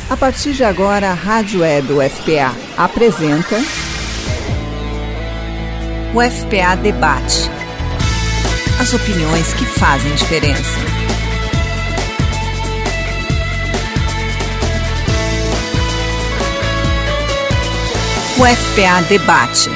A partir de agora, a Rádio Web UFPA apresenta o UFPA Debate. As opiniões que fazem diferença. O UFPA Debate.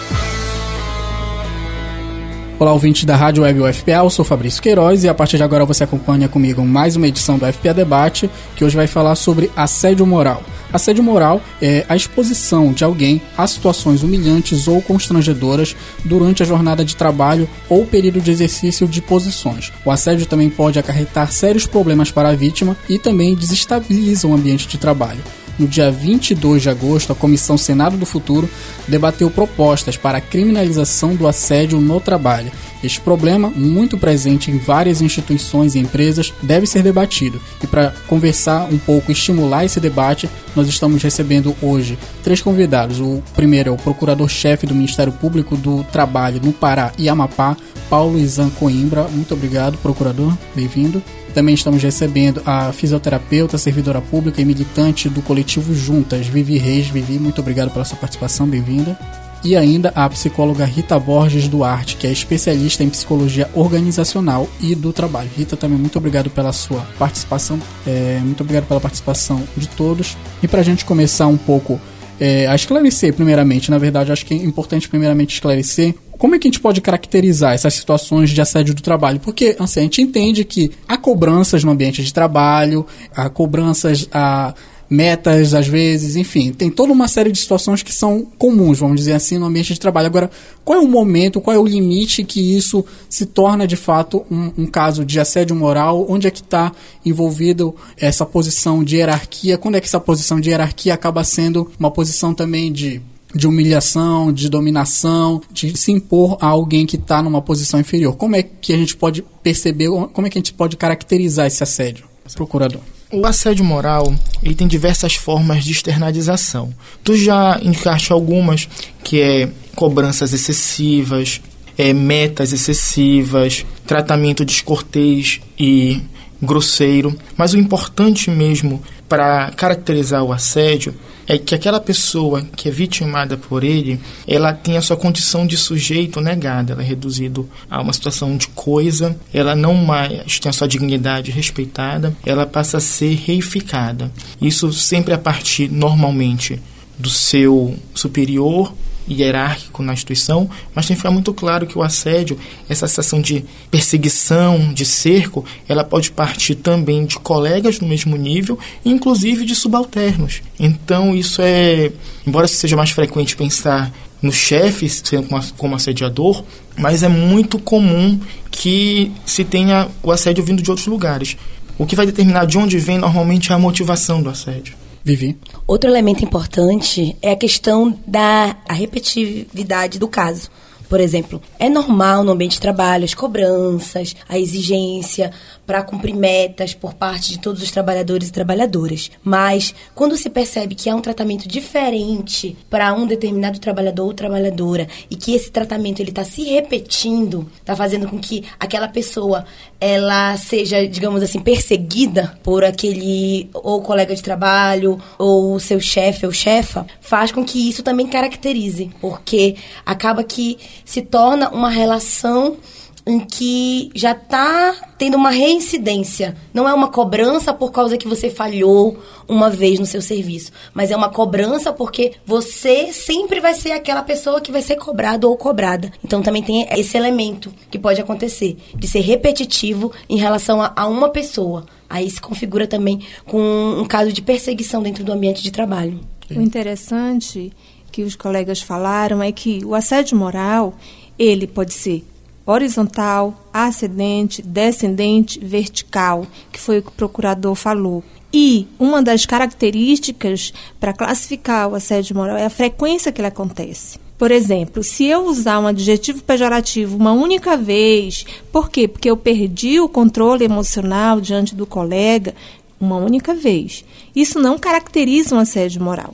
Olá, ouvintes da Rádio Web UFPA, eu sou Fabrício Queiroz e a partir de agora você acompanha comigo mais uma edição do UFPA Debate, que hoje vai falar sobre assédio moral. Assédio moral é a exposição de alguém a situações humilhantes ou constrangedoras durante a jornada de trabalho ou período de exercício de posições. O assédio também pode acarretar sérios problemas para a vítima e também desestabiliza o ambiente de trabalho. No dia 22 de agosto, a Comissão Senado do Futuro debateu propostas para a criminalização do assédio no trabalho. Este problema, muito presente em várias instituições e empresas, deve ser debatido. E para conversar um pouco e estimular esse debate, nós estamos recebendo hoje 3 convidados. O primeiro é o Procurador-Chefe do Ministério Público do Trabalho no Pará e Amapá, Paulo Izan Coimbra. Muito obrigado, procurador. Bem-vindo. Também estamos recebendo a fisioterapeuta, servidora pública e militante do coletivo Juntas, Vivi Reis. Vivi, muito obrigado pela sua participação, bem-vinda. E ainda a psicóloga Rita Borges Duarte, que é especialista em psicologia organizacional e do trabalho. Rita, também muito obrigado pela sua participação, muito obrigado pela participação de todos. E para a gente começar um pouco a esclarecer primeiramente, na verdade acho que é importante primeiramente esclarecer como é que a gente pode caracterizar essas situações de assédio do trabalho? Porque assim, a gente entende que há cobranças no ambiente de trabalho, há cobranças a metas, às vezes, enfim, tem toda uma série de situações que são comuns, vamos dizer assim, no ambiente de trabalho. Agora, qual é o momento, qual é o limite que isso se torna, de fato, um caso de assédio moral? Onde é que está envolvido essa posição de hierarquia? Quando é que essa posição de hierarquia acaba sendo uma posição também de humilhação, de dominação, de se impor a alguém que está numa posição inferior? Como é que a gente pode perceber, como é que a gente pode caracterizar esse assédio, procurador? O assédio moral, ele tem diversas formas de externalização. Tu já indicaste algumas, que é cobranças excessivas, metas excessivas, tratamento descortês e grosseiro. Mas o importante mesmo para caracterizar o assédio é que aquela pessoa que é vitimada por ele, ela tem a sua condição de sujeito negada, ela é reduzida a uma situação de coisa, ela não mais tem a sua dignidade respeitada, ela passa a ser reificada. Isso sempre a partir, normalmente, do seu superior hierárquico na instituição, mas tem que ficar muito claro que o assédio, essa sensação de perseguição, de cerco, ela pode partir também de colegas no mesmo nível, inclusive de subalternos. Então isso embora seja mais frequente pensar no chefe como assediador, mas é muito comum que se tenha o assédio vindo de outros lugares. O que vai determinar de onde vem normalmente é a motivação do assédio. Vivi. Outro elemento importante é a questão da repetitividade do caso. Por exemplo, é normal no ambiente de trabalho as cobranças, a exigência para cumprir metas por parte de todos os trabalhadores e trabalhadoras. Mas, quando se percebe que há um tratamento diferente para um determinado trabalhador ou trabalhadora e que esse tratamento está se repetindo, está fazendo com que aquela pessoa ela seja, digamos assim, perseguida por aquele ou colega de trabalho ou seu chefe ou chefa, faz com que isso também caracterize, porque acaba que se torna uma relação em que já está tendo uma reincidência. Não é uma cobrança por causa que você falhou uma vez no seu serviço, mas é uma cobrança porque você sempre vai ser aquela pessoa que vai ser cobrado ou cobrada. Então também tem esse elemento que pode acontecer, de ser repetitivo em relação a uma pessoa. Aí se configura também com um caso de perseguição dentro do ambiente de trabalho. O interessante que os colegas falaram é que o assédio moral, ele pode ser horizontal, ascendente, descendente, vertical, que foi o que o procurador falou. E uma das características para classificar o assédio moral é a frequência que ele acontece. Por exemplo, se eu usar um adjetivo pejorativo uma única vez, por quê? Porque eu perdi o controle emocional diante do colega uma única vez. Isso não caracteriza um assédio moral.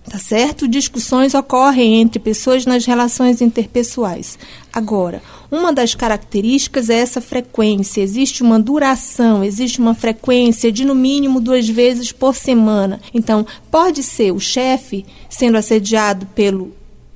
Tá certo? Discussões ocorrem entre pessoas nas relações interpessoais. Agora, uma das características é essa frequência. Existe uma duração, existe uma frequência de no mínimo 2 vezes por semana. Então, pode ser o chefe sendo assediado pelo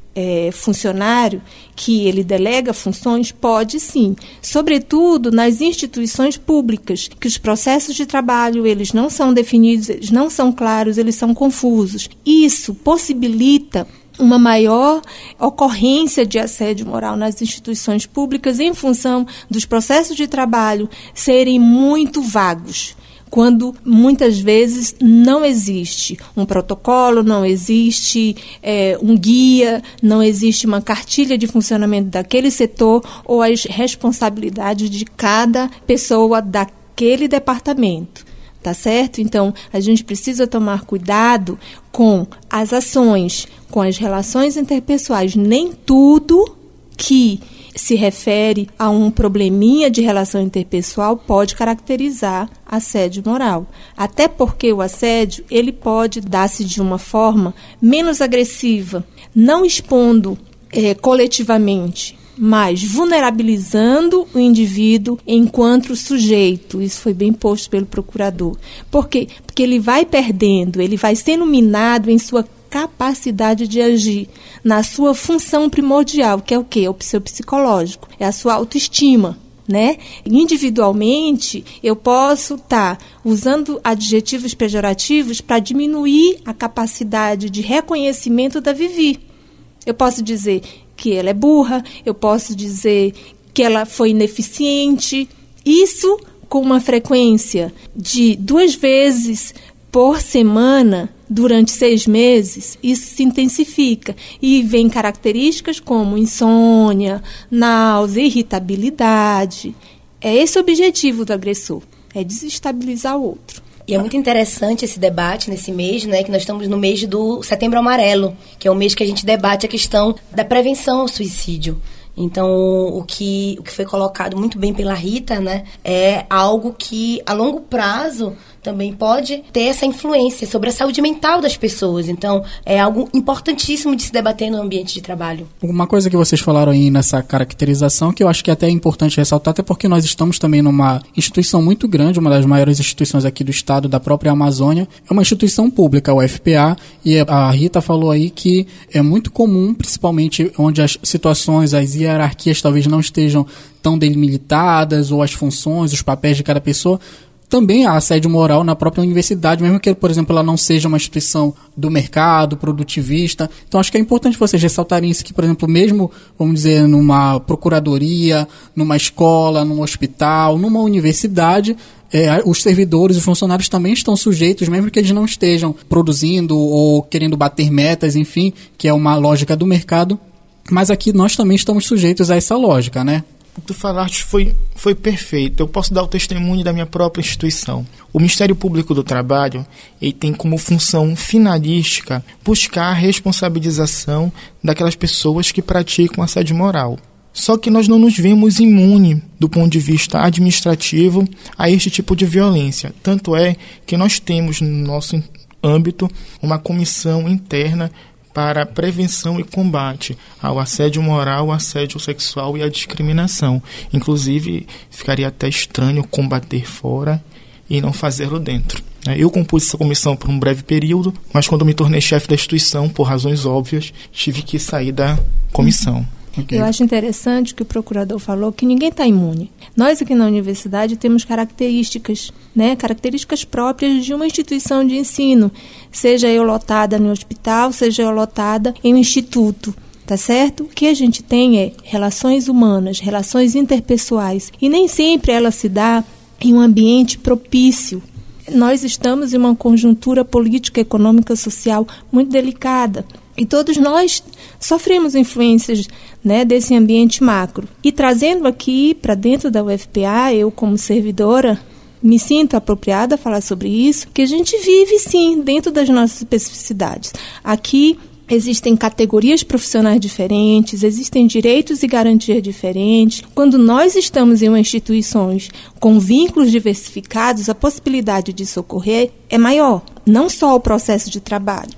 funcionário, que ele delega funções, pode sim, sobretudo nas instituições públicas, que os processos de trabalho, eles não são definidos, eles não são claros, eles são confusos. Isso possibilita uma maior ocorrência de assédio moral nas instituições públicas em função dos processos de trabalho serem muito vagos, quando muitas vezes não existe um protocolo, não existe um guia, não existe uma cartilha de funcionamento daquele setor ou as responsabilidades de cada pessoa daquele departamento. Tá certo? Então, a gente precisa tomar cuidado com as ações, com as relações interpessoais. Nem tudo que se refere a um probleminha de relação interpessoal pode caracterizar assédio moral. Até porque o assédio, ele pode dar-se de uma forma menos agressiva, não expondo coletivamente, mas vulnerabilizando o indivíduo enquanto sujeito. Isso foi bem posto pelo procurador. Por quê? Porque ele vai perdendo, ele vai sendo minado em sua capacidade de agir, na sua função primordial, que é o quê? É o seu psicológico, é a sua autoestima, né? Individualmente, eu posso estar usando adjetivos pejorativos para diminuir a capacidade de reconhecimento da Vivi. Eu posso dizer que ela é burra, eu posso dizer que ela foi ineficiente. Isso com uma frequência de 2 vezes por semana, durante 6 meses, isso se intensifica e vem características como insônia, náusea, irritabilidade. É esse o objetivo do agressor, é desestabilizar o outro. E é muito interessante esse debate nesse mês, né, que nós estamos no mês do Setembro Amarelo, que é o mês que a gente debate a questão da prevenção ao suicídio. Então, o que foi colocado muito bem pela Rita, né, é algo que, a longo prazo, também pode ter essa influência sobre a saúde mental das pessoas. Então, é algo importantíssimo de se debater no ambiente de trabalho. Uma coisa que vocês falaram aí nessa caracterização, que eu acho que até é importante ressaltar, até porque nós estamos também numa instituição muito grande, uma das maiores instituições aqui do estado, da própria Amazônia, é uma instituição pública, o UFPA, e a Rita falou aí que é muito comum, principalmente onde as situações, as hierarquias talvez não estejam tão delimitadas, ou as funções, os papéis de cada pessoa. Também há assédio moral na própria universidade, mesmo que, por exemplo, ela não seja uma instituição do mercado, produtivista. Então, acho que é importante vocês ressaltarem isso, que, por exemplo, mesmo, vamos dizer, numa procuradoria, numa escola, num hospital, numa universidade, os servidores, os funcionários também estão sujeitos, mesmo que eles não estejam produzindo ou querendo bater metas, enfim, que é uma lógica do mercado. Mas aqui nós também estamos sujeitos a essa lógica, né? O que tu falaste foi perfeito. Eu posso dar o testemunho da minha própria instituição. O Ministério Público do Trabalho, ele tem como função finalística buscar a responsabilização daquelas pessoas que praticam assédio moral. Só que nós não nos vemos imunes do ponto de vista administrativo a este tipo de violência. Tanto é que nós temos no nosso âmbito uma comissão interna para prevenção e combate ao assédio moral, ao assédio sexual e à discriminação. Inclusive, ficaria até estranho combater fora e não fazê-lo dentro. Eu compus essa comissão por um breve período, mas quando me tornei chefe da instituição, por razões óbvias, tive que sair da comissão. Okay. Eu acho interessante que o procurador falou que ninguém está imune. Nós aqui na universidade temos características, né? Características próprias de uma instituição de ensino, seja eu lotada no hospital, seja eu lotada em um instituto. Tá certo? O que a gente tem é relações humanas, relações interpessoais, e nem sempre ela se dá em um ambiente propício. Nós estamos em uma conjuntura política, econômica, social muito delicada. E todos nós sofremos influências, né, desse ambiente macro. E trazendo aqui para dentro da UFPA, eu como servidora, me sinto apropriada a falar sobre isso, que a gente vive sim dentro das nossas especificidades. Aqui existem categorias profissionais diferentes, existem direitos e garantias diferentes. Quando nós estamos em uma instituições com vínculos diversificados, a possibilidade de socorrer é maior. Não só o processo de trabalho,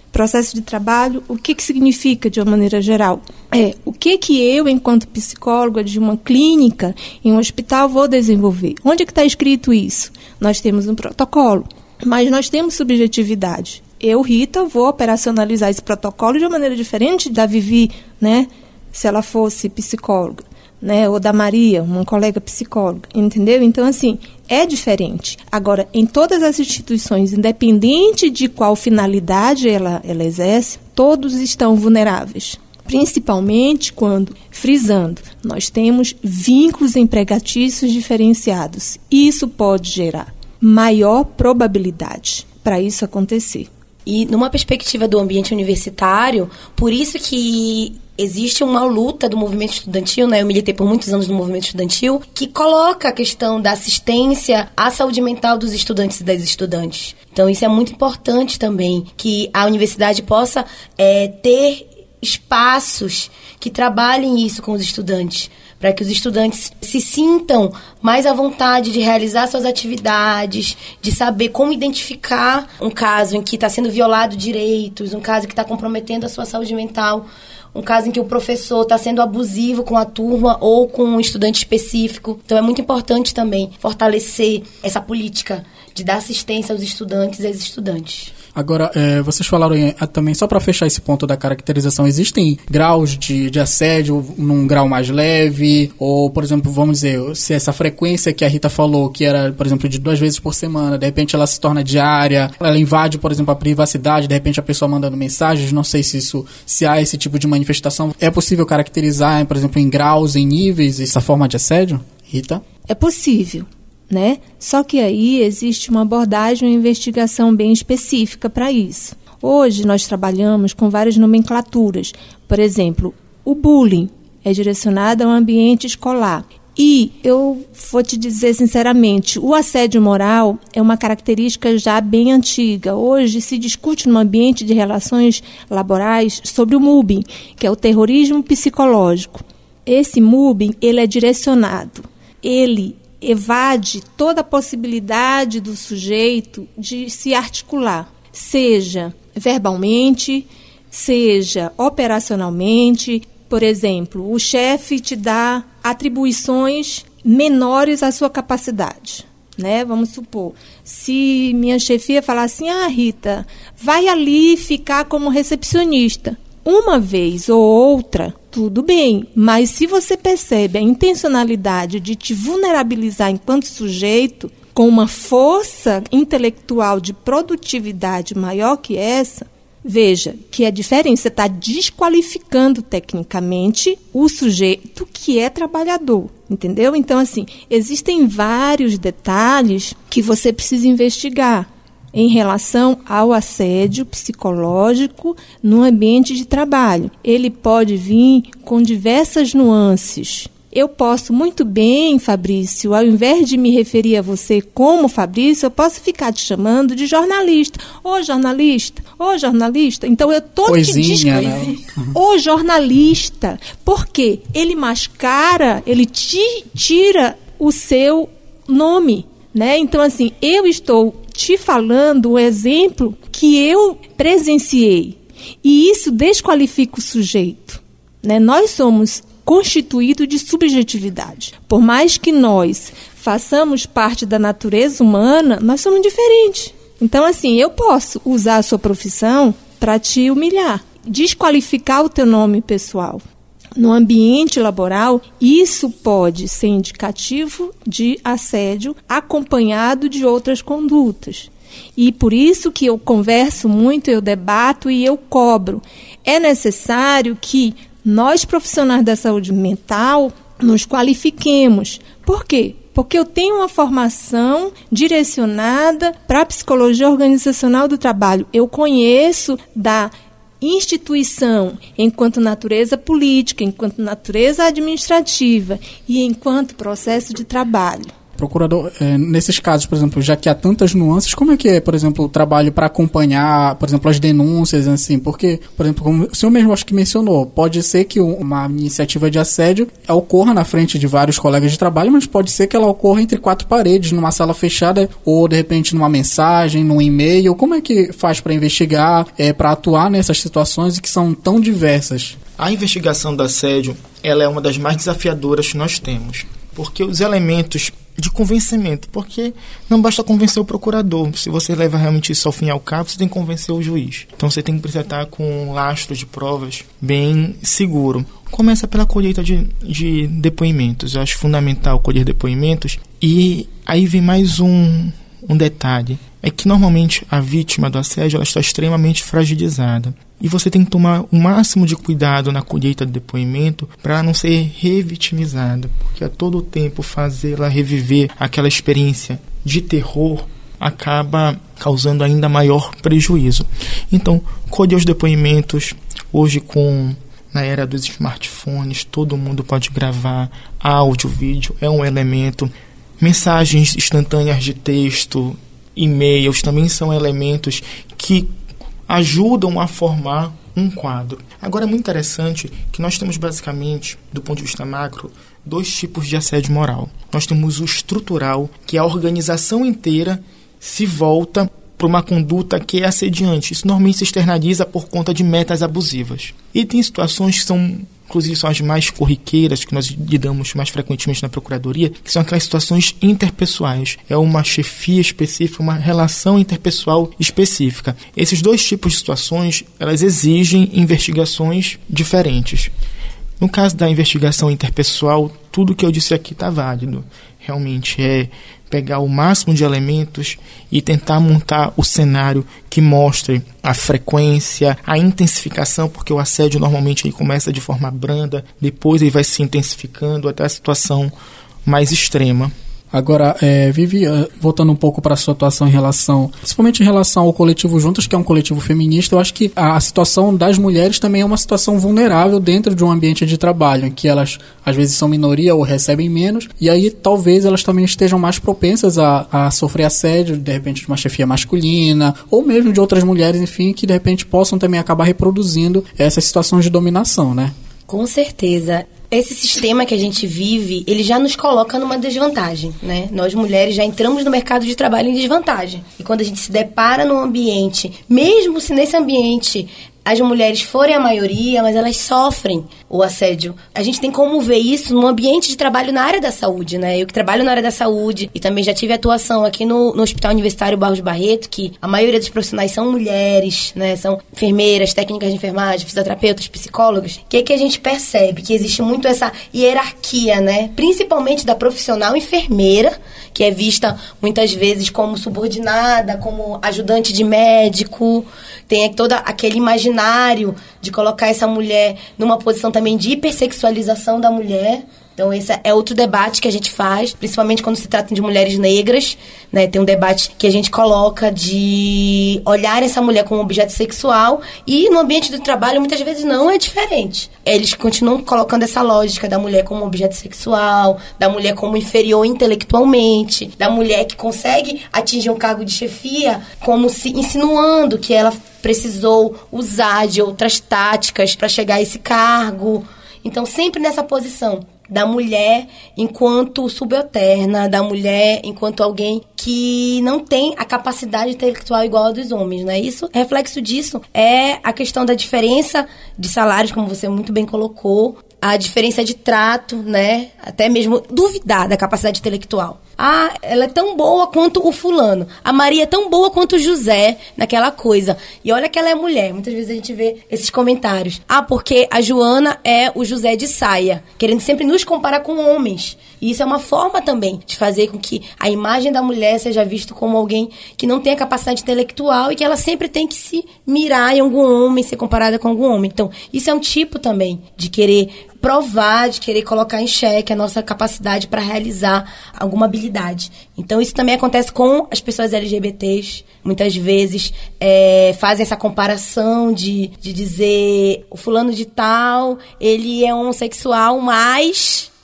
Processo de trabalho, o que significa de uma maneira geral? O que eu, enquanto psicóloga de uma clínica, em um hospital, vou desenvolver? Onde é que está escrito isso? Nós temos um protocolo, mas nós temos subjetividade. Eu, Rita, vou operacionalizar esse protocolo de uma maneira diferente da Vivi, né? Se ela fosse psicóloga, né? Ou da Maria, uma colega psicóloga, entendeu? Então, assim, é diferente. Agora, em todas as instituições, independente de qual finalidade ela exerce, todos estão vulneráveis. Principalmente quando, frisando, nós temos vínculos empregatícios diferenciados. Isso pode gerar maior probabilidade para isso acontecer. E numa perspectiva do ambiente universitário, por isso que existe uma luta do movimento estudantil, né? Eu militei por muitos anos no movimento estudantil, que coloca a questão da assistência à saúde mental dos estudantes e das estudantes. Então, isso é muito importante também, que a universidade possa ter espaços que trabalhem isso com os estudantes, para que os estudantes se sintam mais à vontade de realizar suas atividades, de saber como identificar um caso em que está sendo violado direitos, um caso que está comprometendo a sua saúde mental, um caso em que o professor está sendo abusivo com a turma ou com um estudante específico. Então, é muito importante também fortalecer essa política de dar assistência aos estudantes e às estudantes. Agora, vocês falaram também, só para fechar esse ponto da caracterização, existem graus de assédio num grau mais leve? Ou, por exemplo, vamos dizer, se essa frequência que a Rita falou, que era, por exemplo, de 2 vezes por semana, de repente ela se torna diária, ela invade, por exemplo, a privacidade, de repente a pessoa mandando mensagens, não sei se há esse tipo de manifestação. É possível caracterizar, por exemplo, em graus, em níveis, essa forma de assédio? Rita? É possível, né? Só que aí existe uma abordagem, uma investigação bem específica para isso. Hoje nós trabalhamos com várias nomenclaturas. Por exemplo, o bullying é direcionado ao ambiente escolar. E eu vou te dizer sinceramente, o assédio moral é uma característica já bem antiga. Hoje se discute no ambiente de relações laborais sobre o mobbing, que é o terrorismo psicológico. Esse mobbing, ele é direcionado, ele evade toda a possibilidade do sujeito de se articular, seja verbalmente, seja operacionalmente. Por exemplo, o chefe te dá atribuições menores à sua capacidade, né? Vamos supor, se minha chefia falar assim, Rita, vai ali ficar como recepcionista. Uma vez ou outra, tudo bem, mas se você percebe a intencionalidade de te vulnerabilizar enquanto sujeito, com uma força intelectual de produtividade maior que essa, veja que é diferente, você está desqualificando tecnicamente o sujeito que é trabalhador, entendeu? Então, assim, existem vários detalhes que você precisa investigar em relação ao assédio psicológico no ambiente de trabalho. Ele pode vir com diversas nuances. Eu posso muito bem, Fabrício, ao invés de me referir a você como Fabrício, eu posso ficar te chamando de jornalista. Ô jornalista, ô jornalista. Então eu estou te dizendo, né? Ô jornalista. Por quê? Ele mascara, ele te tira o seu nome, né? Então, assim, eu estou te falando o exemplo que eu presenciei. E isso desqualifica o sujeito, né? Nós somos constituídos de subjetividade. Por mais que nós façamos parte da natureza humana, nós somos diferentes. Então, assim, eu posso usar a sua profissão para te humilhar, desqualificar o teu nome pessoal. No ambiente laboral, isso pode ser indicativo de assédio acompanhado de outras condutas. E por isso que eu converso muito, eu debato e eu cobro. É necessário que nós, profissionais da saúde mental, nos qualifiquemos. Por quê? Porque eu tenho uma formação direcionada para a psicologia organizacional do trabalho. Eu conheço da instituição enquanto natureza política, enquanto natureza administrativa e enquanto processo de trabalho. Procurador, nesses casos, por exemplo, já que há tantas nuances, como é que é, por exemplo, o trabalho para acompanhar, por exemplo, as denúncias, assim? Porque, por exemplo, como o senhor mesmo acho que mencionou, pode ser que uma iniciativa de assédio ocorra na frente de vários colegas de trabalho, mas pode ser que ela ocorra entre quatro paredes, numa sala fechada, ou de repente numa mensagem, num e-mail. Como é que faz para investigar, para atuar nessas situações que são tão diversas? A investigação do assédio, ela é uma das mais desafiadoras que nós temos, porque os elementos de convencimento, porque não basta convencer o procurador, se você leva realmente isso ao fim e ao cabo, você tem que convencer o juiz. Então você tem que apresentar com um lastro de provas bem seguro. Começa pela colheita de depoimentos. Eu acho fundamental colher depoimentos. E aí vem mais um detalhe, é que normalmente a vítima do assédio ela está extremamente fragilizada. E você tem que tomar o máximo de cuidado na colheita de depoimento para não ser revitimizada, porque a todo tempo fazê-la reviver aquela experiência de terror acaba causando ainda maior prejuízo. Então, colher os depoimentos, hoje na era dos smartphones, todo mundo pode gravar áudio, vídeo, é um elemento. Mensagens instantâneas de texto, e-mails também são elementos que ajudam a formar um quadro. Agora é muito interessante que nós temos basicamente, do ponto de vista macro, 2 tipos de assédio moral. Nós temos o estrutural, que a organização inteira se volta para uma conduta que é assediante. Isso normalmente se externaliza por conta de metas abusivas. E tem situações que são, inclusive, são as mais corriqueiras, que nós lidamos mais frequentemente na Procuradoria, que são aquelas situações interpessoais. É uma chefia específica, uma relação interpessoal específica. Esses 2 tipos de situações, elas exigem investigações diferentes. No caso da investigação interpessoal, tudo que eu disse aqui está válido. Realmente é pegar o máximo de elementos e tentar montar o cenário que mostre a frequência, a intensificação, porque o assédio normalmente ele começa de forma branda, depois ele vai se intensificando até a situação mais extrema. Agora, Vivi, voltando um pouco para a sua atuação principalmente em relação ao coletivo Juntas, que é um coletivo feminista, eu acho que a situação das mulheres também é uma situação vulnerável dentro de um ambiente de trabalho, em que elas às vezes são minoria ou recebem menos, e aí talvez elas também estejam mais propensas a sofrer assédio, de repente de uma chefia masculina, ou mesmo de outras mulheres, enfim, que de repente possam também acabar reproduzindo essas situações de dominação, né? Com certeza. Esse sistema que a gente vive, ele já nos coloca numa desvantagem, né? Nós mulheres já entramos no mercado de trabalho em desvantagem. E quando a gente se depara num ambiente, mesmo se nesse ambiente as mulheres forem a maioria, mas elas sofrem o assédio. A gente tem como ver isso no ambiente de trabalho na área da saúde, né? Eu que trabalho na área da saúde e também já tive atuação aqui no Hospital Universitário Barros Barreto, que a maioria dos profissionais são mulheres, né? São enfermeiras, técnicas de enfermagem, fisioterapeutas, psicólogos. O que a gente percebe? Que existe muito essa hierarquia, né? Principalmente da profissional enfermeira, que é vista muitas vezes como subordinada, como ajudante de médico. Tem todo aquele imaginário de colocar essa mulher numa posição também de hipersexualização da mulher. Então, esse é outro debate que a gente faz, principalmente quando se trata de mulheres negras, né? Tem um debate que a gente coloca de olhar essa mulher como objeto sexual e no ambiente do trabalho, muitas vezes, não é diferente. Eles continuam colocando essa lógica da mulher como objeto sexual, da mulher como inferior intelectualmente, da mulher que consegue atingir um cargo de chefia, como se insinuando que ela precisou usar de outras táticas para chegar a esse cargo. Então, sempre nessa posição da mulher enquanto subalterna, da mulher enquanto alguém que não tem a capacidade intelectual igual a dos homens, né? Reflexo disso é a questão da diferença de salários, como você muito bem colocou, a diferença de trato, né? Até mesmo duvidar da capacidade intelectual. Ah, ela é tão boa quanto o fulano. A Maria é tão boa quanto o José naquela coisa. E olha que ela é mulher. Muitas vezes a gente vê esses comentários. Ah, porque a Joana é o José de saia. Querendo sempre nos comparar com homens. E isso é uma forma também de fazer com que a imagem da mulher seja vista como alguém que não tem a capacidade intelectual e que ela sempre tem que se mirar em algum homem, ser comparada com algum homem. Então, isso é um tipo também de querer provar, de querer colocar em xeque a nossa capacidade para realizar alguma habilidade. Então, isso também acontece com as pessoas LGBTs. Muitas vezes fazem essa comparação de dizer o fulano de tal, ele é homossexual, mas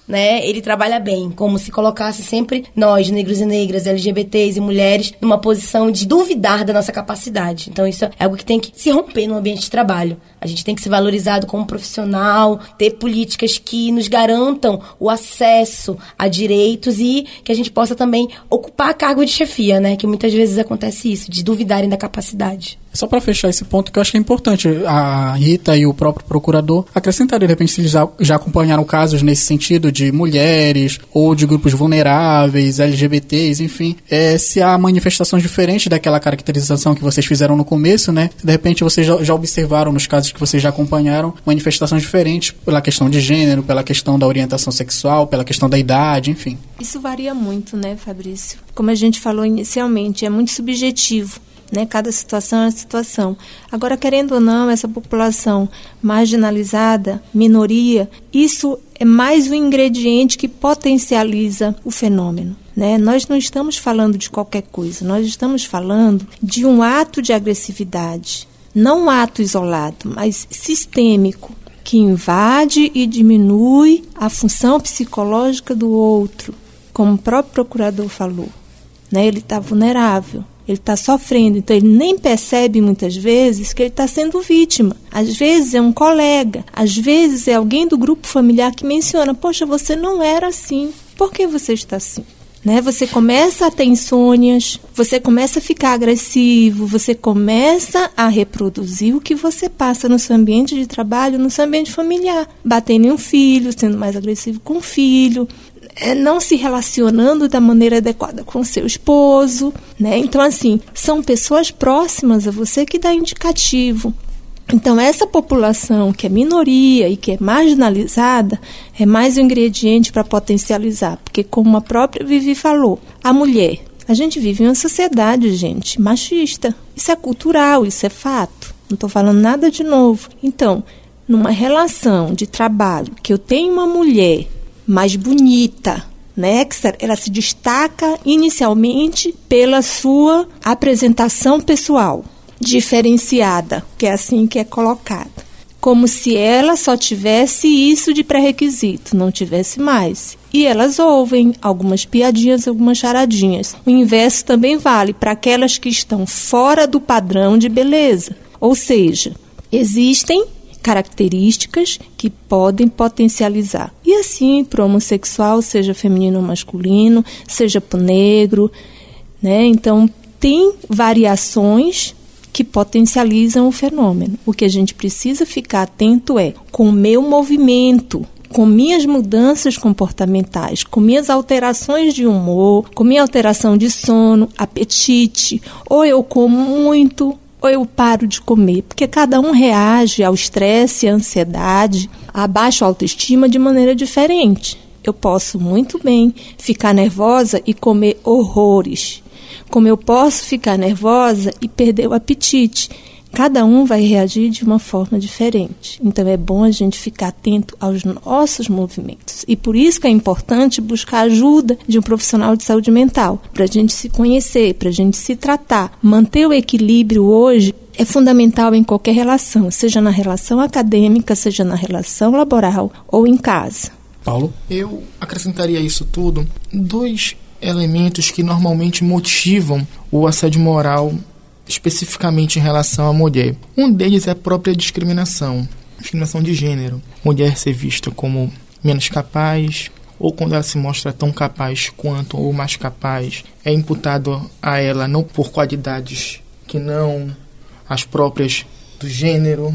né, ele trabalha bem, como se colocasse sempre nós, negros e negras, LGBTs e mulheres, numa posição de duvidar da nossa capacidade. Então isso é algo que tem que se romper no ambiente de trabalho. A gente tem que ser valorizado como profissional, ter políticas que nos garantam o acesso a direitos e que a gente possa também ocupar cargo de chefia, né, que muitas vezes acontece isso, de duvidarem da capacidade. Só para fechar esse ponto que eu acho que é importante, a Rita e o próprio procurador acrescentarem, de repente, se eles já acompanharam casos nesse sentido de mulheres ou de grupos vulneráveis, LGBTs, enfim, se há manifestações diferentes daquela caracterização que vocês fizeram no começo, né? De repente vocês já observaram nos casos que vocês já acompanharam manifestações diferentes pela questão de gênero, pela questão da orientação sexual, pela questão da idade, enfim. Isso varia muito, né, Fabrício? Como a gente falou inicialmente, é muito subjetivo. Né? Cada situação é uma situação. Agora, querendo ou não, essa população marginalizada, minoria, isso é mais um ingrediente que potencializa o fenômeno. Né? Nós não estamos falando de qualquer coisa, nós estamos falando de um ato de agressividade, não um ato isolado, mas sistêmico, que invade e diminui a função psicológica do outro, como o próprio procurador falou. Né? Ele está vulnerável. Ele está sofrendo, então ele nem percebe muitas vezes que ele está sendo vítima. Às vezes é um colega, às vezes é alguém do grupo familiar que menciona, poxa, você não era assim, por que você está assim? Né? Você começa a ter insônias, você começa a ficar agressivo, você começa a reproduzir o que você passa no seu ambiente de trabalho, no seu ambiente familiar. Batendo em um filho, sendo mais agressivo com o filho, não se relacionando da maneira adequada com seu esposo, né? Então, assim, são pessoas próximas a você que dá indicativo. Então, essa população que é minoria e que é marginalizada é mais um ingrediente para potencializar, porque como a própria Vivi falou, a mulher, a gente vive em uma sociedade, gente, machista. Isso é cultural, isso é fato. Não estou falando nada de novo. Então, numa relação de trabalho que eu tenho uma mulher mais bonita, né? Ela se destaca inicialmente pela sua apresentação pessoal, diferenciada, que é assim que é colocada. Como se ela só tivesse isso de pré-requisito, não tivesse mais. E elas ouvem algumas piadinhas, algumas charadinhas. O inverso também vale para aquelas que estão fora do padrão de beleza. Ou seja, existem características que podem potencializar. E assim, para o homossexual, seja feminino ou masculino, seja para o negro, né? Então, tem variações que potencializam o fenômeno. O que a gente precisa ficar atento é com o meu movimento, com minhas mudanças comportamentais, com minhas alterações de humor, com minha alteração de sono, apetite, ou eu como muito, ou eu paro de comer, porque cada um reage ao estresse, à ansiedade, à baixa autoestima de maneira diferente. Eu posso muito bem ficar nervosa e comer horrores, como eu posso ficar nervosa e perder o apetite. Cada um vai reagir de uma forma diferente. Então é bom a gente ficar atento aos nossos movimentos. E por isso que é importante buscar a ajuda de um profissional de saúde mental, para a gente se conhecer, para a gente se tratar. Manter o equilíbrio hoje é fundamental em qualquer relação, seja na relação acadêmica, seja na relação laboral ou em casa. Paulo? Eu acrescentaria isso tudo 2 elementos que normalmente motivam o assédio moral especificamente em relação à mulher. Um deles é a própria discriminação de gênero. Mulher ser vista como menos capaz, ou quando ela se mostra tão capaz quanto ou mais capaz, é imputado a ela não por qualidades que não as próprias do gênero,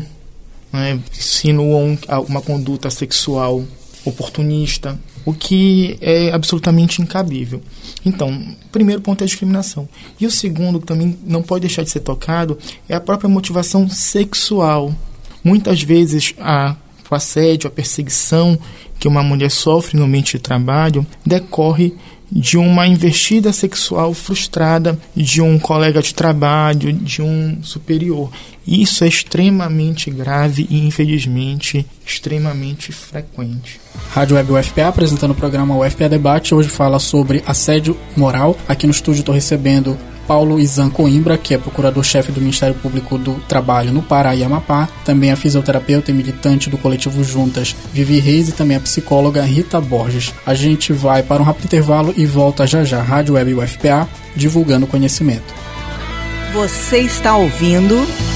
né, insinuam uma conduta sexual oportunista, o que é absolutamente incabível. Então, o primeiro ponto é a discriminação. E o segundo, que também não pode deixar de ser tocado, é a própria motivação sexual. Muitas vezes o assédio, a perseguição que uma mulher sofre no ambiente de trabalho decorre de uma investida sexual frustrada de um colega de trabalho, de um superior. Isso é extremamente grave e, infelizmente, extremamente frequente. Rádio Web UFPA apresentando o programa UFPA Debate. Hoje fala sobre assédio moral. Aqui no estúdio estou recebendo Paulo Izan Coimbra, que é procurador-chefe do Ministério Público do Trabalho no Pará e Amapá, também a fisioterapeuta e militante do coletivo Juntas, Vivi Reis, e também a psicóloga Rita Borges. A gente vai para um rápido intervalo e volta já já. Rádio Web UFPA, divulgando conhecimento. Você está ouvindo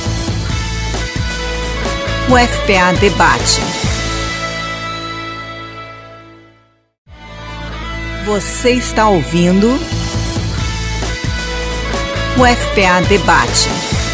o UFPA Debate. Você está ouvindo o UFPA Debate.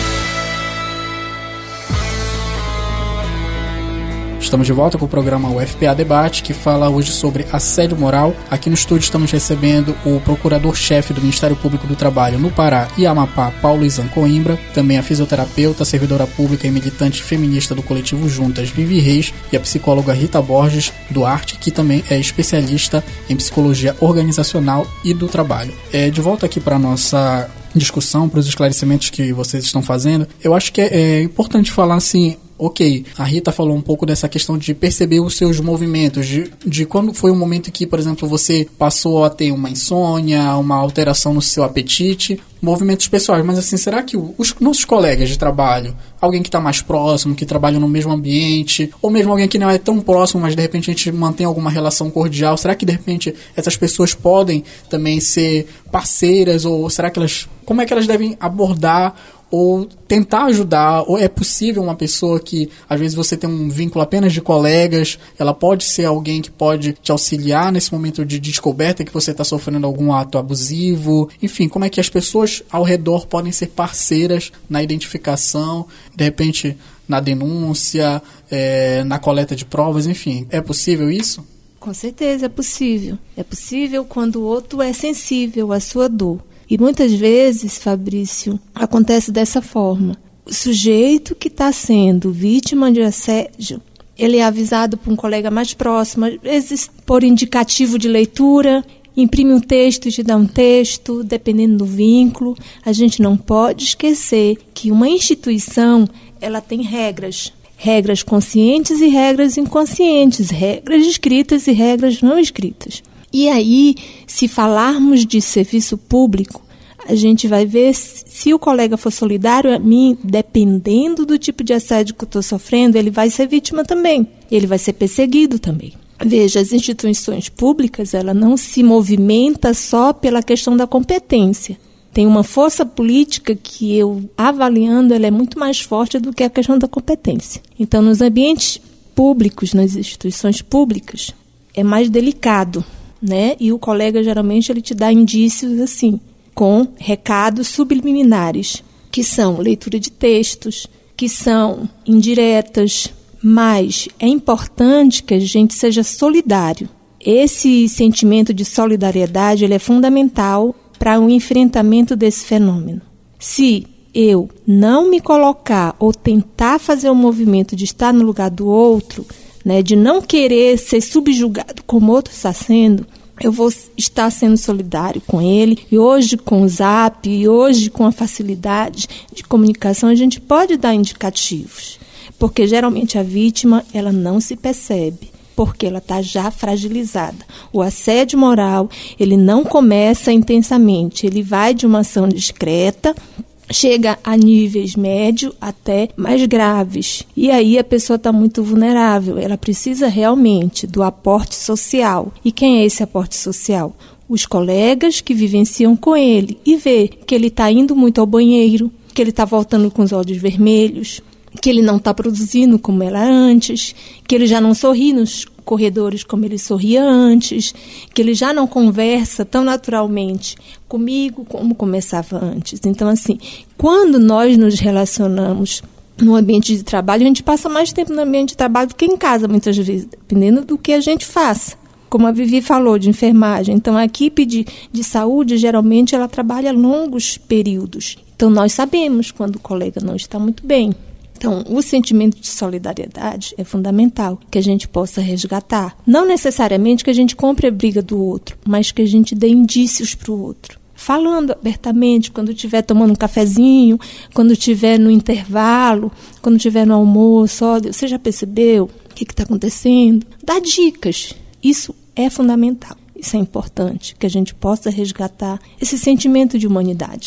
Estamos de volta com o programa UFPA Debate, que fala hoje sobre assédio moral. Aqui no estúdio estamos recebendo o procurador-chefe do Ministério Público do Trabalho no Pará e Amapá, Paulo Izan Coimbra, também a fisioterapeuta, servidora pública e militante feminista do coletivo Juntas, Vivi Reis, e a psicóloga Rita Borges Duarte, que também é especialista em psicologia organizacional e do trabalho. De volta aqui para a nossa discussão, para os esclarecimentos que vocês estão fazendo, eu acho que é importante falar assim. Ok, a Rita falou um pouco dessa questão de perceber os seus movimentos, de quando foi um momento que, por exemplo, você passou a ter uma insônia, uma alteração no seu apetite, movimentos pessoais. Mas assim, será que os nossos colegas de trabalho, alguém que está mais próximo, que trabalha no mesmo ambiente, ou mesmo alguém que não é tão próximo, mas de repente a gente mantém alguma relação cordial, será que de repente essas pessoas podem também ser parceiras, ou será que como é que elas devem abordar ou tentar ajudar? Ou é possível uma pessoa que, às vezes, você tem um vínculo apenas de colegas, ela pode ser alguém que pode te auxiliar nesse momento de descoberta que você está sofrendo algum ato abusivo? Enfim, como é que as pessoas ao redor podem ser parceiras na identificação, de repente na denúncia, na coleta de provas, enfim, é possível isso? Com certeza é possível. É possível quando o outro é sensível à sua dor. E muitas vezes, Fabrício, acontece dessa forma. O sujeito que está sendo vítima de assédio, ele é avisado por um colega mais próximo, às vezes por indicativo de leitura, imprime um texto e te dá um texto, dependendo do vínculo. A gente não pode esquecer que uma instituição, ela tem regras. Regras conscientes e regras inconscientes, regras escritas e regras não escritas. E aí, se falarmos de serviço público, a gente vai ver se o colega for solidário a mim, dependendo do tipo de assédio que eu estou sofrendo, ele vai ser vítima também, ele vai ser perseguido também. Veja, as instituições públicas, ela não se movimenta só pela questão da competência. Tem uma força política que eu, avaliando, ela é muito mais forte do que a questão da competência. Então, nos ambientes públicos, nas instituições públicas, é mais delicado, né? E o colega, geralmente, ele te dá indícios assim, com recados subliminares, que são leitura de textos, que são indiretas, mas é importante que a gente seja solidário. Esse sentimento de solidariedade, ele é fundamental para o enfrentamento desse fenômeno. Se eu não me colocar ou tentar fazer o movimento de estar no lugar do outro, né, de não querer ser subjugado como o outro está sendo, eu vou estar sendo solidário com ele. E hoje com o Zap, e hoje com a facilidade de comunicação, a gente pode dar indicativos. Porque geralmente a vítima, ela não se percebe, porque ela está já fragilizada. O assédio moral, ele não começa intensamente, ele vai de uma ação discreta, chega a níveis médios até mais graves. E aí a pessoa está muito vulnerável. Ela precisa realmente do aporte social. E quem é esse aporte social? Os colegas que vivenciam com ele. E ver que ele está indo muito ao banheiro, que ele está voltando com os olhos vermelhos, que ele não está produzindo como era antes, que ele já não sorri nos corredores como ele sorria antes, que ele já não conversa tão naturalmente comigo como começava antes. Então, assim, quando nós nos relacionamos no ambiente de trabalho, a gente passa mais tempo no ambiente de trabalho do que em casa, muitas vezes, dependendo do que a gente faça. Como a Vivi falou, de enfermagem. Então, a equipe de saúde, geralmente, ela trabalha longos períodos. Então, nós sabemos quando o colega não está muito bem. Então, o sentimento de solidariedade é fundamental, que a gente possa resgatar. Não necessariamente que a gente compre a briga do outro, mas que a gente dê indícios para o outro. Falando abertamente, quando estiver tomando um cafezinho, quando estiver no intervalo, quando estiver no almoço, olha, você já percebeu o que está acontecendo? Dá dicas. Isso é fundamental. Isso é importante, que a gente possa resgatar esse sentimento de humanidade.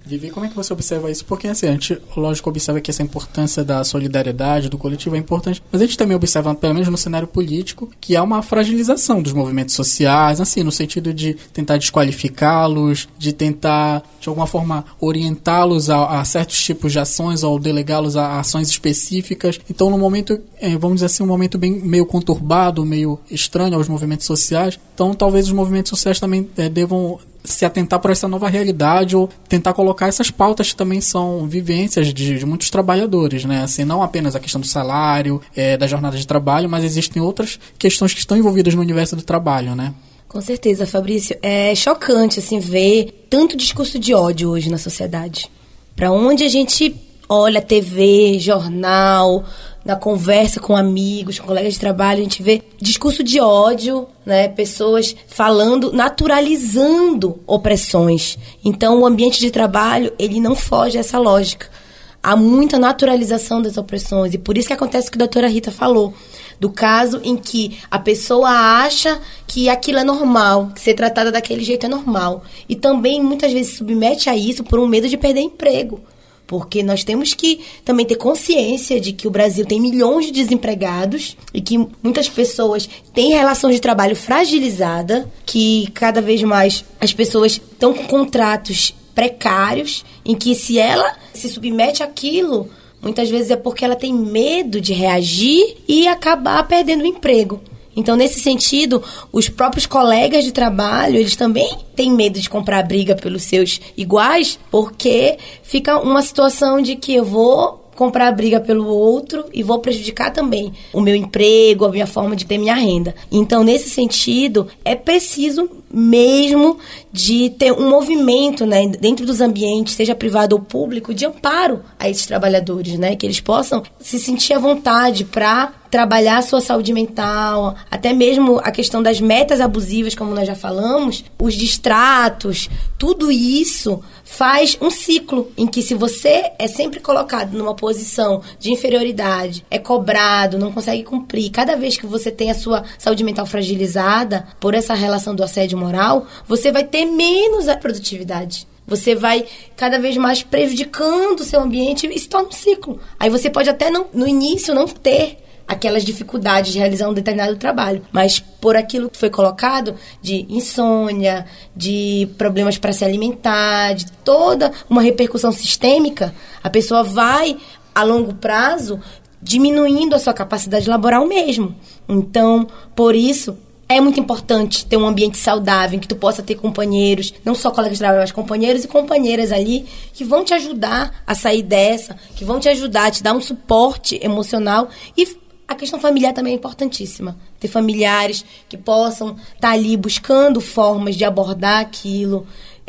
Vivi, como é que você observa isso? Porque, assim, a gente, lógico, observa que essa importância da solidariedade, do coletivo é importante, mas a gente também observa, pelo menos no cenário político, que há uma fragilização dos movimentos sociais, assim, no sentido de tentar desqualificá-los, de tentar, de alguma forma, orientá-los a certos tipos de ações ou delegá-los a ações específicas. Então, no momento, vamos dizer assim, um momento meio conturbado, meio estranho aos movimentos sociais. Então, talvez os movimentos sociais também devam se atentar para essa nova realidade ou tentar colocar essas pautas que também são vivências de muitos trabalhadores, né? Assim, não apenas a questão do salário, da jornada de trabalho, mas existem outras questões que estão envolvidas no universo do trabalho, né? Com certeza, Fabrício. É chocante, assim, ver tanto discurso de ódio hoje na sociedade. Para onde a gente olha TV, jornal, na conversa com amigos, com colegas de trabalho, a gente vê discurso de ódio, né? Pessoas falando, naturalizando opressões. Então, o ambiente de trabalho, ele não foge a essa lógica. Há muita naturalização das opressões. E por isso que acontece o que a doutora Rita falou, do caso em que a pessoa acha que aquilo é normal, que ser tratada daquele jeito é normal. E também, muitas vezes, se submete a isso por um medo de perder emprego. Porque nós temos que também ter consciência de que o Brasil tem milhões de desempregados e que muitas pessoas têm relação de trabalho fragilizada, que cada vez mais as pessoas estão com contratos precários, em que se ela se submete àquilo, muitas vezes é porque ela tem medo de reagir e acabar perdendo o emprego. Então, nesse sentido, os próprios colegas de trabalho, eles também têm medo de comprar briga pelos seus iguais, porque fica uma situação de que eu vou comprar briga pelo outro e vou prejudicar também o meu emprego, a minha forma de ter minha renda. Então, nesse sentido, é preciso mesmo de ter um movimento, né, dentro dos ambientes, seja privado ou público, de amparo a esses trabalhadores, né, que eles possam se sentir à vontade para trabalhar a sua saúde mental, até mesmo a questão das metas abusivas, como nós já falamos, os distratos, tudo isso faz um ciclo em que, se você é sempre colocado numa posição de inferioridade, é cobrado, não consegue cumprir, cada vez que você tem a sua saúde mental fragilizada por essa relação do assédio moral, você vai ter menos a produtividade. Você vai cada vez mais prejudicando o seu ambiente e se torna um ciclo. Aí você pode até no início não ter aquelas dificuldades de realizar um determinado trabalho, mas por aquilo que foi colocado de insônia, de problemas para se alimentar, de toda uma repercussão sistêmica, a pessoa vai, a longo prazo, diminuindo a sua capacidade laboral mesmo. Então, por isso, é muito importante ter um ambiente saudável, em que tu possa ter companheiros, não só colegas de trabalho, mas companheiros e companheiras ali, que vão te ajudar a sair dessa, que vão te ajudar a te dar um suporte emocional. E a questão familiar também é importantíssima. Ter familiares que possam estar ali buscando formas de abordar aquilo,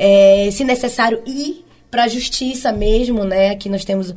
se necessário, ir para a justiça mesmo, né? Aqui nós temos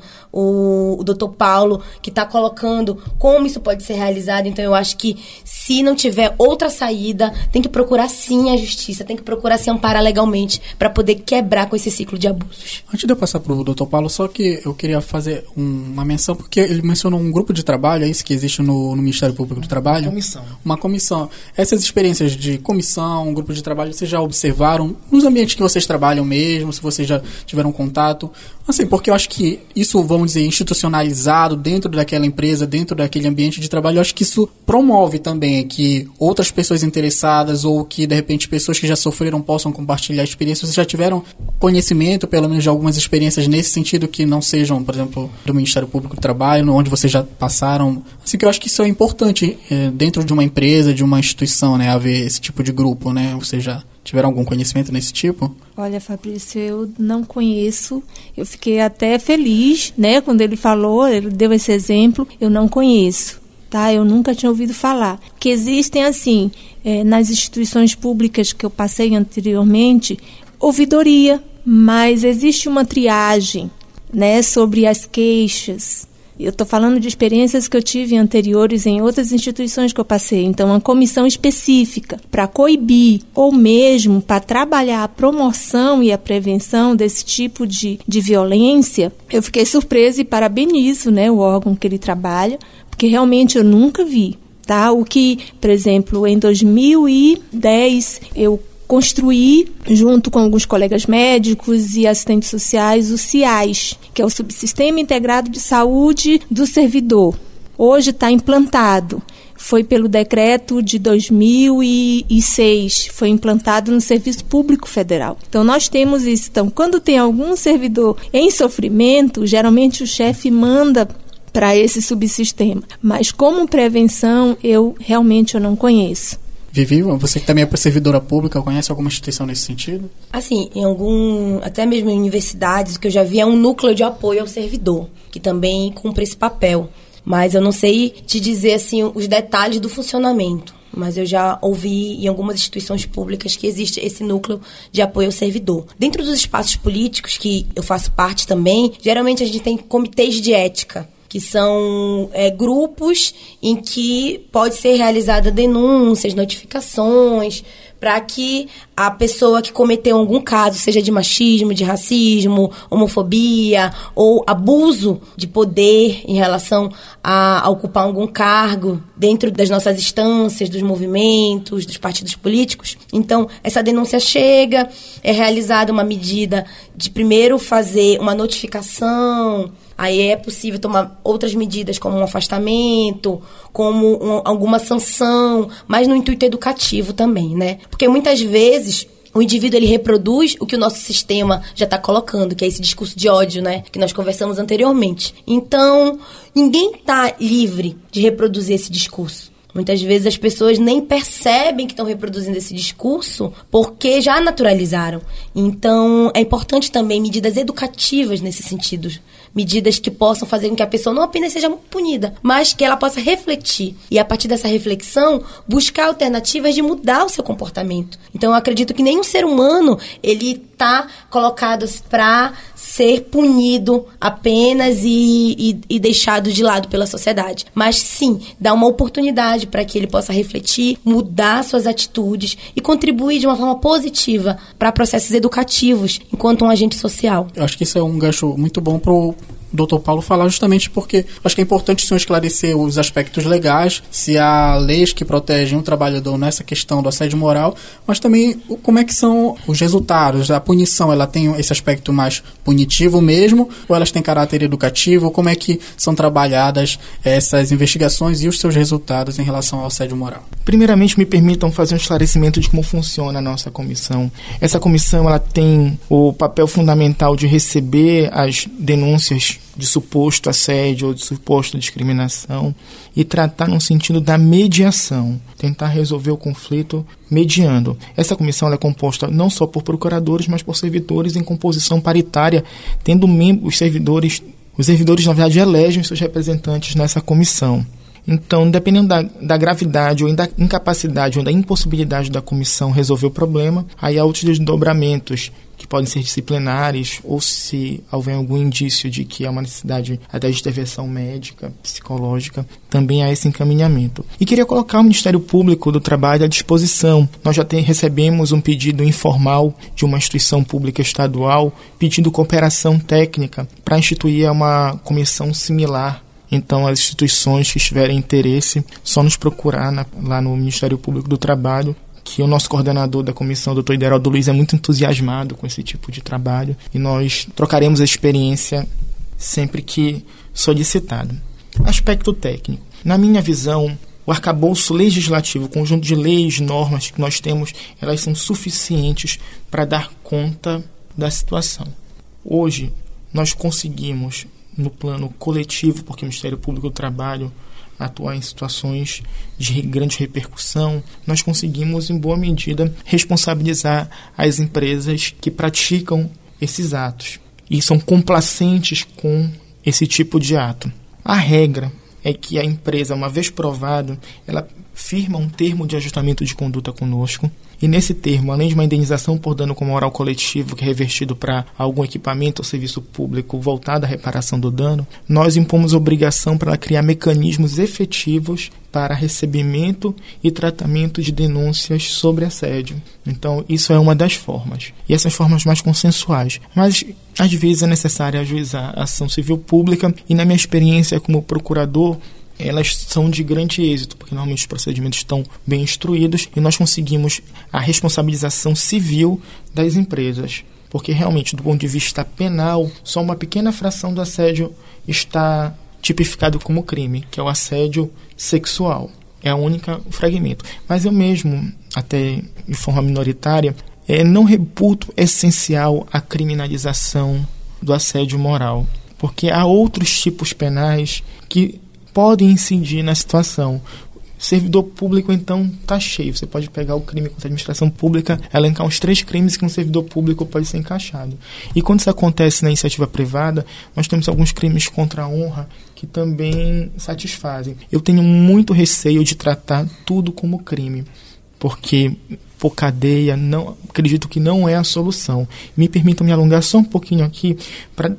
o Dr. Paulo, que está colocando como isso pode ser realizado. Então, eu acho que, se não tiver outra saída, tem que procurar sim a justiça, tem que procurar se amparar legalmente para poder quebrar com esse ciclo de abusos. Antes de eu passar para o Dr. Paulo, só que eu queria fazer uma menção, porque ele mencionou um grupo de trabalho, é isso que existe no Ministério Público do Trabalho? Uma comissão. Essas experiências de comissão, um grupo de trabalho, vocês já observaram nos ambientes que vocês trabalham mesmo, se vocês já tiveram contato? Assim, porque eu acho que isso, vamos dizer, institucionalizado dentro daquela empresa, dentro daquele ambiente de trabalho, eu acho que isso promove também que outras pessoas interessadas ou que, de repente, pessoas que já sofreram possam compartilhar experiências. Vocês já tiveram conhecimento, pelo menos, de algumas experiências nesse sentido, que não sejam, por exemplo, do Ministério Público do Trabalho, onde vocês já passaram? Assim, que eu acho que isso é importante dentro de uma empresa, de uma instituição, né, haver esse tipo de grupo, né? Vocês já tiveram algum conhecimento nesse tipo? Olha, Fabrício, eu não conheço. Eu fiquei até feliz, né, quando ele falou, ele deu esse exemplo. Eu não conheço, tá? Eu nunca tinha ouvido falar. Que existem, assim, nas instituições públicas que eu passei anteriormente, ouvidoria, mas existe uma triagem, né, sobre as queixas. Eu estou falando de experiências que eu tive anteriores em outras instituições que eu passei. Então, uma comissão específica para coibir ou mesmo para trabalhar a promoção e a prevenção desse tipo de violência, eu fiquei surpresa e parabenizo, né, o órgão que ele trabalha, porque realmente eu nunca vi. Tá? O que, por exemplo, em 2010 eu construir, junto com alguns colegas médicos e assistentes sociais, o CIAS, que é o Subsistema Integrado de Saúde do Servidor. Hoje está implantado. Foi pelo decreto de 2006, foi implantado no Serviço Público Federal. Então, nós temos isso. Então, quando tem algum servidor em sofrimento, geralmente o chefe manda para esse subsistema. Mas como prevenção, eu não conheço. Vivi, você que também é servidora pública, conhece alguma instituição nesse sentido? Assim, até mesmo em universidades, o que eu já vi é um núcleo de apoio ao servidor, que também cumpre esse papel. Mas eu não sei te dizer assim, os detalhes do funcionamento. Mas eu já ouvi em algumas instituições públicas que existe esse núcleo de apoio ao servidor. Dentro dos espaços políticos, que eu faço parte também, geralmente a gente tem comitês de ética, que são grupos em que pode ser realizada denúncias, notificações, para que a pessoa que cometeu algum caso, seja de machismo, de racismo, homofobia ou abuso de poder em relação a ocupar algum cargo dentro das nossas instâncias, dos movimentos, dos partidos políticos. Então, essa denúncia chega, é realizada uma medida de primeiro fazer uma notificação. Aí é possível tomar outras medidas, como um afastamento, como alguma sanção, mas no intuito educativo também, né? Porque muitas vezes o indivíduo ele reproduz o que o nosso sistema já está colocando, que é esse discurso de ódio, né? Que nós conversamos anteriormente. Então, ninguém está livre de reproduzir esse discurso. Muitas vezes as pessoas nem percebem que estão reproduzindo esse discurso porque já naturalizaram. Então, é importante também medidas educativas nesse sentido. Medidas que possam fazer com que a pessoa não apenas seja punida, mas que ela possa refletir. E, a partir dessa reflexão, buscar alternativas de mudar o seu comportamento. Então, eu acredito que nenhum ser humano ele está colocado para ser punido apenas e deixado de lado pela sociedade. Mas, sim, dar uma oportunidade para que ele possa refletir, mudar suas atitudes e contribuir de uma forma positiva para processos educativos enquanto um agente social. Eu acho que isso é um gancho muito bom para o Dr. Paulo falar, justamente porque acho que é importante o senhor esclarecer os aspectos legais, se há leis que protegem o trabalhador nessa questão do assédio moral, mas também como é que são os resultados. A punição, ela tem esse aspecto mais punitivo mesmo, ou elas têm caráter educativo? Como é que são trabalhadas essas investigações e os seus resultados em relação ao assédio moral? Primeiramente, me permitam fazer um esclarecimento de como funciona a nossa comissão. Essa comissão ela tem o papel fundamental de receber as denúncias de suposto assédio ou de suposta discriminação e tratar no sentido da mediação, tentar resolver o conflito mediando. Essa comissão ela é composta não só por procuradores, mas por servidores em composição paritária, tendo os servidores na verdade elegem seus representantes nessa comissão. Então, dependendo da gravidade ou da incapacidade ou da impossibilidade da comissão resolver o problema, aí há outros desdobramentos que podem ser disciplinares ou se houver algum indício de que há uma necessidade até de intervenção médica, psicológica, também há esse encaminhamento. E queria colocar o Ministério Público do Trabalho à disposição. Nós já recebemos um pedido informal de uma instituição pública estadual pedindo cooperação técnica para instituir uma comissão similar. Então, as instituições que tiverem interesse, só nos procurar lá no Ministério Público do Trabalho, que o nosso coordenador da comissão, o Dr. Ideraldo Luiz, é muito entusiasmado com esse tipo de trabalho e nós trocaremos a experiência sempre que solicitado. Aspecto técnico. Na minha visão, o arcabouço legislativo, o conjunto de leis, normas que nós temos, elas são suficientes para dar conta da situação. Hoje, nós conseguimos, no plano coletivo, porque o Ministério Público do Trabalho atuar em situações de grande repercussão, nós conseguimos, em boa medida, responsabilizar as empresas que praticam esses atos e são complacentes com esse tipo de ato. A regra é que a empresa, uma vez provado, ela firma um termo de ajustamento de conduta conosco. E nesse termo, além de uma indenização por dano com moral coletivo que é revertido para algum equipamento ou serviço público voltado à reparação do dano, nós impomos obrigação para criar mecanismos efetivos para recebimento e tratamento de denúncias sobre assédio. Então, isso é uma das formas. E essas formas mais consensuais. Mas, às vezes, é necessário ajuizar a ação civil pública e, na minha experiência como procurador, elas são de grande êxito, porque normalmente os procedimentos estão bem instruídos e nós conseguimos a responsabilização civil das empresas. Porque realmente, do ponto de vista penal, só uma pequena fração do assédio está tipificado como crime, que é o assédio sexual. É o único fragmento. Mas eu mesmo, até de forma minoritária, não reputo essencial a criminalização do assédio moral. Porque há outros tipos penais que podem incidir na situação. Servidor público, então, está cheio. Você pode pegar o crime contra a administração pública, elencar uns 3 crimes que um servidor público pode ser encaixado. E quando isso acontece na iniciativa privada, nós temos alguns crimes contra a honra que também satisfazem. Eu tenho muito receio de tratar tudo como crime, porque por cadeia, acredito que não é a solução. Me permitam me alongar só um pouquinho aqui para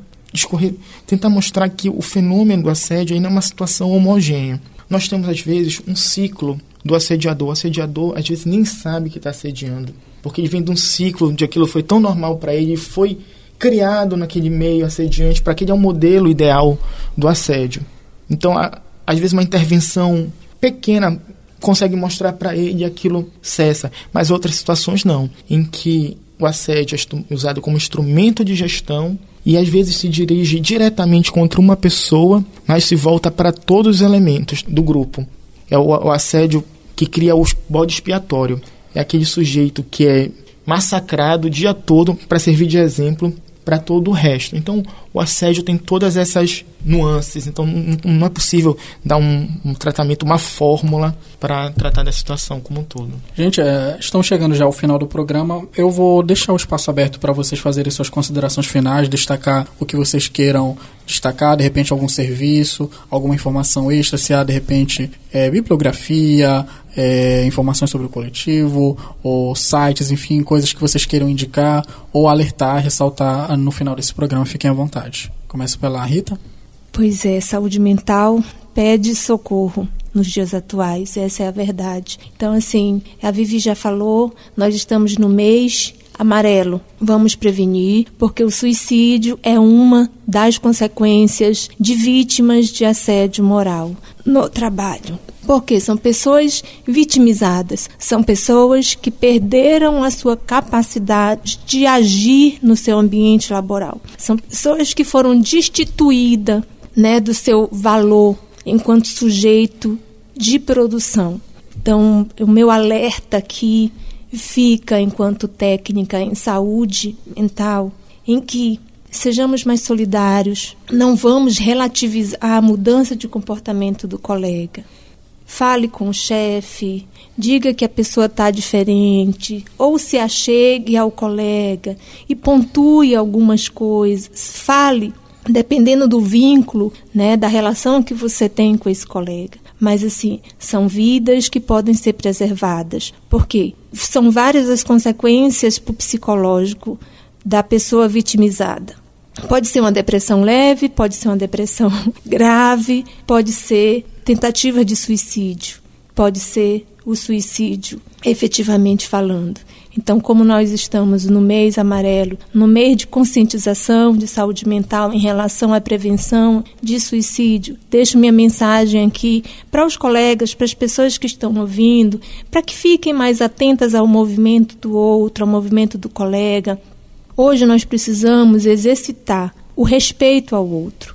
tentar mostrar que o fenômeno do assédio ainda é uma situação homogênea. Nós temos, às vezes, um ciclo do assediador. O assediador, às vezes, nem sabe que está assediando, porque ele vem de um ciclo de aquilo foi tão normal para ele, foi criado naquele meio assediante, para aquele é um modelo ideal do assédio. Então, às vezes, uma intervenção pequena consegue mostrar para ele e aquilo cessa, mas outras situações não, em que o assédio é usado como instrumento de gestão e às vezes se dirige diretamente contra uma pessoa, mas se volta para todos os elementos do grupo. É o assédio que cria o bode expiatório. É aquele sujeito que é massacrado o dia todo para servir de exemplo para todo o resto. Então, o assédio tem todas essas nuances. Então, não é possível dar um tratamento, uma fórmula para tratar da situação como um todo. Gente, estamos chegando já ao final do programa. Eu vou deixar o espaço aberto para vocês fazerem suas considerações finais, destacar o que vocês queiram destacar, de repente algum serviço, alguma informação extra, se há de repente bibliografia, informações sobre o coletivo, ou sites, enfim, coisas que vocês queiram indicar ou alertar, ressaltar no final desse programa. Fiquem à vontade. Começo pela Rita. Pois é, saúde mental pede socorro nos dias atuais, essa é a verdade. Então, assim, a Vivi já falou, nós estamos no mês amarelo. Vamos prevenir, porque o suicídio é uma das consequências de vítimas de assédio moral no trabalho. Porque são pessoas vitimizadas, são pessoas que perderam a sua capacidade de agir no seu ambiente laboral. São pessoas que foram destituídas, do seu valor enquanto sujeito de produção. Então, o meu alerta aqui fica, enquanto técnica em saúde mental, em que sejamos mais solidários, não vamos relativizar a mudança de comportamento do colega. Fale com o chefe, diga que a pessoa está diferente, ou se achegue ao colega e pontue algumas coisas. Fale, dependendo do vínculo, da relação que você tem com esse colega. Mas, assim, são vidas que podem ser preservadas. Por quê? São várias as consequências para o psicológico da pessoa vitimizada. Pode ser uma depressão leve, pode ser uma depressão grave, pode ser tentativa de suicídio, pode ser o suicídio, efetivamente falando. Então, como nós estamos no mês amarelo, no mês de conscientização de saúde mental em relação à prevenção de suicídio, deixo minha mensagem aqui para os colegas, para as pessoas que estão ouvindo, para que fiquem mais atentas ao movimento do outro, ao movimento do colega. Hoje nós precisamos exercitar o respeito ao outro,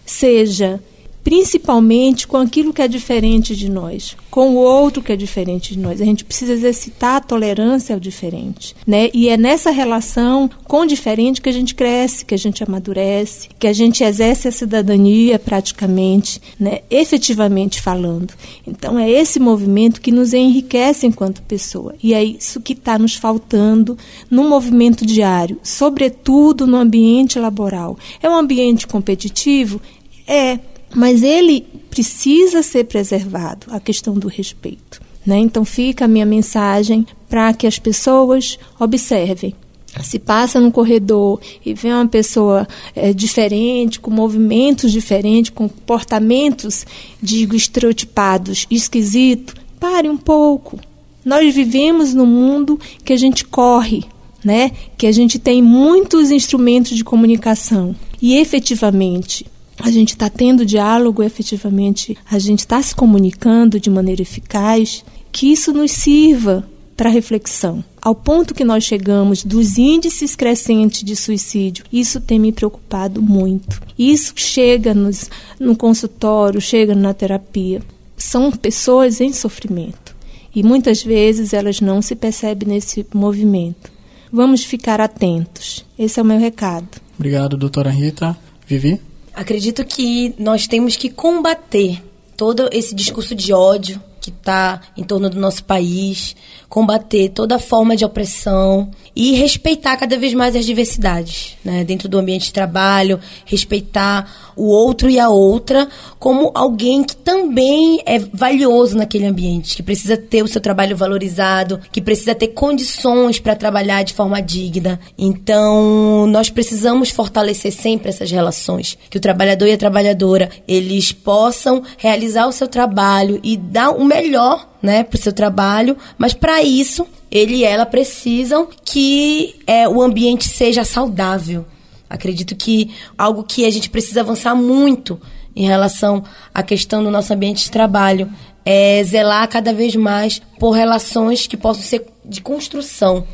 seja principalmente com aquilo que é diferente de nós, com o outro que é diferente de nós. A gente precisa exercitar a tolerância ao diferente, E é nessa relação com o diferente que a gente cresce, que a gente amadurece, que a gente exerce a cidadania praticamente, efetivamente falando. Então, é esse movimento que nos enriquece enquanto pessoa. E é isso que está nos faltando no movimento diário, sobretudo no ambiente laboral. É um ambiente competitivo? Mas ele precisa ser preservado, a questão do respeito. Então fica a minha mensagem para que as pessoas observem. Se passa no corredor e vê uma pessoa diferente, com movimentos diferentes, com comportamentos, estereotipados, esquisitos, pare um pouco. Nós vivemos num mundo que a gente corre, que a gente tem muitos instrumentos de comunicação. E efetivamente, a gente está tendo diálogo efetivamente, a gente está se comunicando de maneira eficaz, que isso nos sirva para reflexão. Ao ponto que nós chegamos dos índices crescentes de suicídio, isso tem me preocupado muito. Isso chega no consultório, chega na terapia. São pessoas em sofrimento e muitas vezes elas não se percebem nesse movimento. Vamos ficar atentos. Esse é o meu recado. Obrigado, doutora Rita. Vivi? Acredito que nós temos que combater todo esse discurso de ódio que está em torno do nosso país, combater toda forma de opressão e respeitar cada vez mais as diversidades, né? Dentro do ambiente de trabalho, respeitar o outro e a outra como alguém que também é valioso naquele ambiente, que precisa ter o seu trabalho valorizado, que precisa ter condições para trabalhar de forma digna. Então, nós precisamos fortalecer sempre essas relações, que o trabalhador e a trabalhadora, eles possam realizar o seu trabalho e dar o melhor, né, para o seu trabalho, mas para isso, ele e ela precisam que o ambiente seja saudável. Acredito que algo que a gente precisa avançar muito em relação à questão do nosso ambiente de trabalho é zelar cada vez mais por relações que possam ser de construção,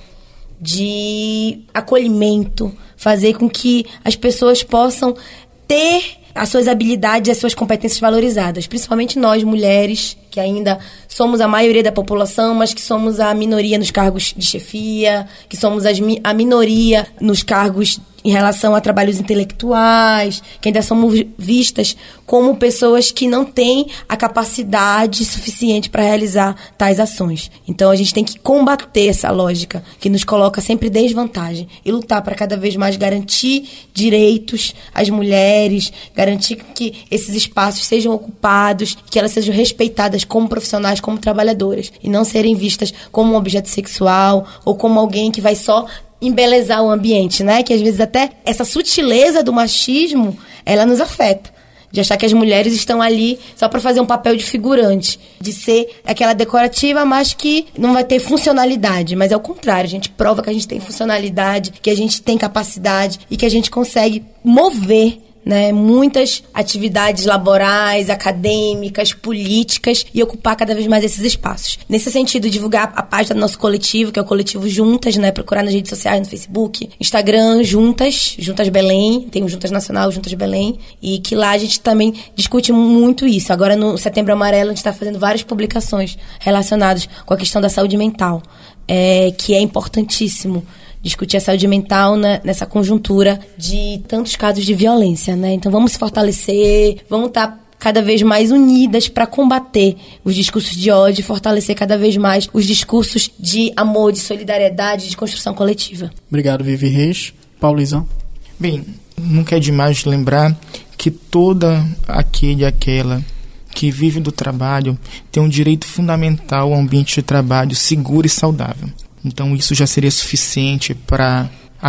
de acolhimento, fazer com que as pessoas possam ter as suas habilidades e as suas competências valorizadas, principalmente nós, mulheres, que ainda somos a maioria da população, mas que somos a minoria nos cargos de chefia, que somos a minoria nos cargos em relação a trabalhos intelectuais, que ainda somos vistas como pessoas que não têm a capacidade suficiente para realizar tais ações. Então, a gente tem que combater essa lógica que nos coloca sempre em desvantagem e lutar para cada vez mais garantir direitos às mulheres, garantir que esses espaços sejam ocupados, que elas sejam respeitadas como profissionais, como trabalhadoras, e não serem vistas como um objeto sexual ou como alguém que vai só embelezar o ambiente, né? Que às vezes até essa sutileza do machismo, ela nos afeta. De achar que as mulheres estão ali só para fazer um papel de figurante, de ser aquela decorativa, mas que não vai ter funcionalidade. Mas é o contrário, a gente prova que a gente tem funcionalidade, que a gente tem capacidade e que a gente consegue mover, né, muitas atividades laborais, acadêmicas, políticas e ocupar cada vez mais esses espaços. Nesse sentido, divulgar a página do nosso coletivo, que é o coletivo Juntas, né, procurar nas redes sociais, no Facebook, Instagram, Juntas Belém, tem o Juntas Nacional, Juntas Belém, e que lá a gente também discute muito isso. Agora, no Setembro Amarelo, a gente está fazendo várias publicações relacionadas com a questão da saúde mental, que é importantíssimo discutir a saúde mental nessa conjuntura de tantos casos de violência, né? Então vamos se fortalecer, vamos estar cada vez mais unidas para combater os discursos de ódio e fortalecer cada vez mais os discursos de amor, de solidariedade, de construção coletiva. Obrigado, Vivi Reis. Paulizão. Bem, nunca é demais lembrar que toda aquele e aquela que vive do trabalho tem um direito fundamental ao ambiente de trabalho seguro e saudável. Então isso já seria suficiente para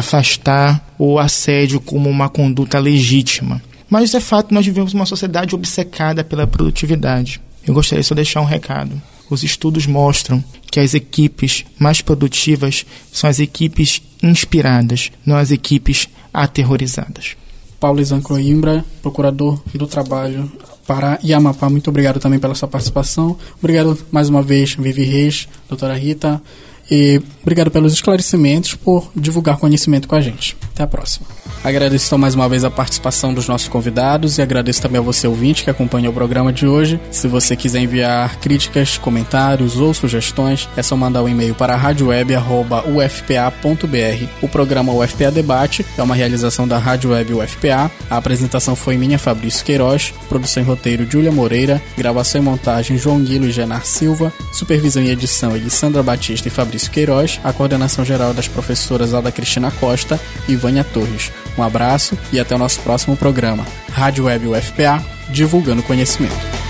afastar o assédio como uma conduta legítima. Mas é fato, nós vivemos uma sociedade obcecada pela produtividade. Eu gostaria só de deixar um recado. Os estudos mostram que as equipes mais produtivas são as equipes inspiradas, não as equipes aterrorizadas. Paulizão Coimbra, procurador do trabalho para Amapá, muito obrigado também pela sua participação. Obrigado mais uma vez, Vivi Reis, doutora Rita. E obrigado pelos esclarecimentos, por divulgar conhecimento com a gente. Até a próxima. Agradeço então mais uma vez a participação dos nossos convidados e agradeço também a você ouvinte que acompanhou o programa de hoje. Se você quiser enviar críticas, comentários ou sugestões, é só mandar um e-mail para radioweb@ufpa.br. O programa UFPA Debate é uma realização da Rádio Web UFPA. A apresentação foi minha, Fabrício Queiroz, produção e roteiro Júlia Moreira, gravação e montagem João Guilo e Genar Silva, supervisão e edição Elisandra Batista e Fabrício Queiroz, a coordenação geral das professoras Alda Cristina Costa e Vânia Torres. Um abraço e até o nosso próximo programa. Rádio Web UFPA, divulgando conhecimento.